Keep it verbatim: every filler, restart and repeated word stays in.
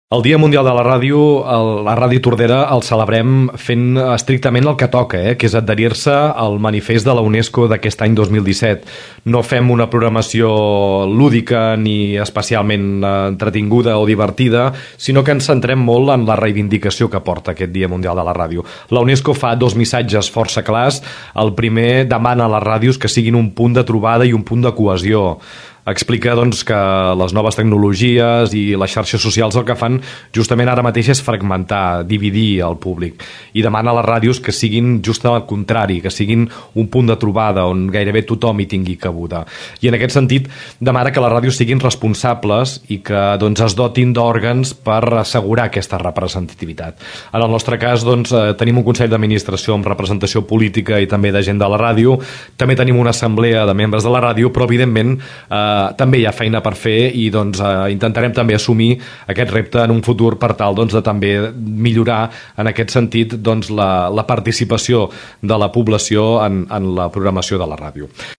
El Dia Mundial de la Ràdio, el, la Ràdio Tordera, el celebrem fent estrictament el que toca, eh? que és adherir-se al manifest de la UNESCO d'aquest any dos mil disset. No fem una programació lúdica ni especialment entretinguda o divertida, sinó que ens centrem molt en la reivindicació que porta aquest Dia Mundial de la Ràdio. La UNESCO fa dos missatges força clars. El primer demana a les ràdios que siguin un punt de trobada i un punt de cohesió. Explica doncs, que les noves tecnologies i les xarxes socials el que fan justament ara mateix és fragmentar, dividir el públic, i demana a les ràdios que siguin just al contrari, que siguin un punt de trobada on gairebé tothom hi tingui cabuda. I en aquest sentit demana que les ràdios siguin responsables i que doncs, es dotin d'òrgans per assegurar aquesta representativitat. En el nostre cas doncs, tenim un Consell d'Administració amb representació política i també de gent de la ràdio, també tenim una assemblea de membres de la ràdio, però evidentment eh, també hi ha feina per fer i doncs, eh, intentarem també assumir aquest repte en un futur per tal doncs, de també millorar en aquest sentit doncs, la, la participació de la població en, en la programació de la ràdio.